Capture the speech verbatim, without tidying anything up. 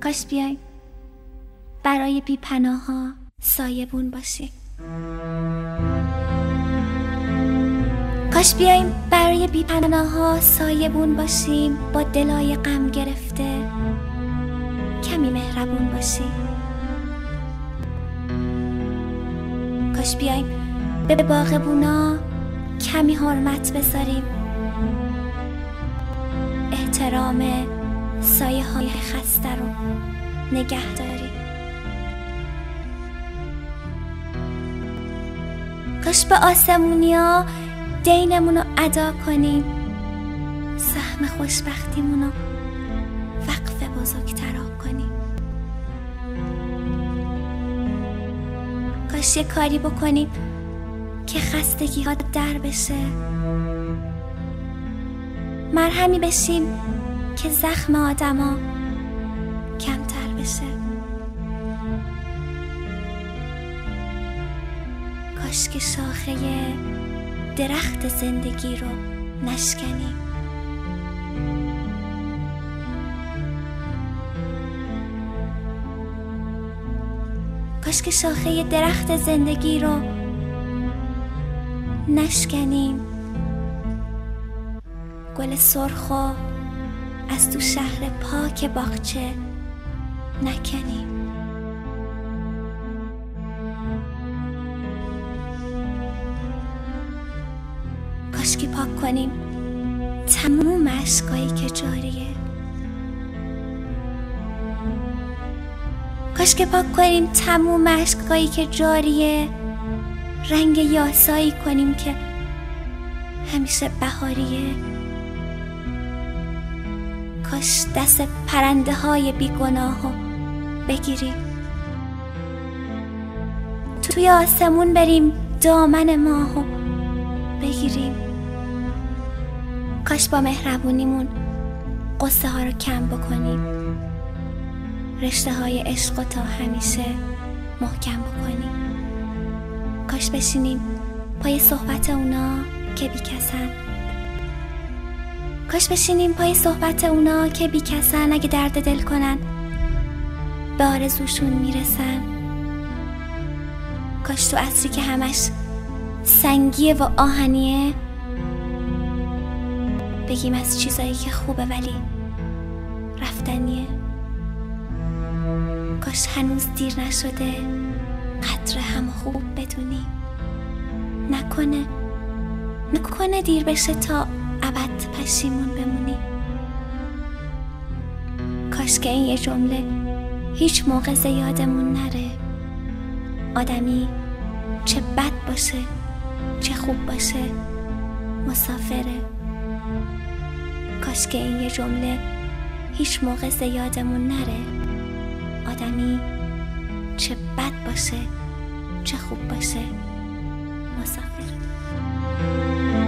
کاش بیایم برای بی پناه ها سایبون باشیم. کاش بیایم برای بی پناه ها سایبون باشیم، با دلای غم گرفته کمی مهربون باشیم. کاش بیایم به باغبونا کمی حرمت بذاریم، احترام سایه های خسته رو نگه داریم. کاش به آسمونیا دینمونو ادا کنیم، سهم خوشبختیمونو وقف بزرگترا کنیم. کاش یه کاری بکنیم که خستگی ها در بشه، مرهمی بشیم که زخم آدما کمتر بشه. کاش که شاخه درخت زندگی رو نشکنیم. کاش که شاخه درخت زندگی رو نشکنیم، گل سرخو از تو شهر پاک باغچه نکنیم. کاش که پاک کنیم تموم اشکایی که جاریه. کاش که پاک کنیم تموم اشکایی که جاریه، رنگ یاسایی کنیم که همیشه بهاریه. کاش دست پرنده های بیگناهو بگیریم، توی آسمون بریم دامن ماهو بگیریم. کاش با مهربونیمون قصه ها رو کم بکنیم، رشته های عشق تا همیشه محکم بکنیم. کاش بشینیم پای صحبت اونا که بی کسن، کاش بشینیم پای صحبت اونا که بی کسن، اگه درد دل کنن به آرزوشون میرسن. کاش تو عصری که همش سنگیه و آهنیه بگیم از چیزایی که خوبه ولی رفتنیه. کاش هنوز دیر نشده قدر هم خوب بدونی، نکنه نکنه دیر بشه تا ابد پشیمون بمونی. کاش که این یه جمله هیچ موقع ز یادمون نره، آدمی چه بد باشه چه خوب باشه مسافره. کاش که این یه جمله هیچ موقع ز یادمون نره، آدمی چه بد باشه چه خوب باشه مسافره.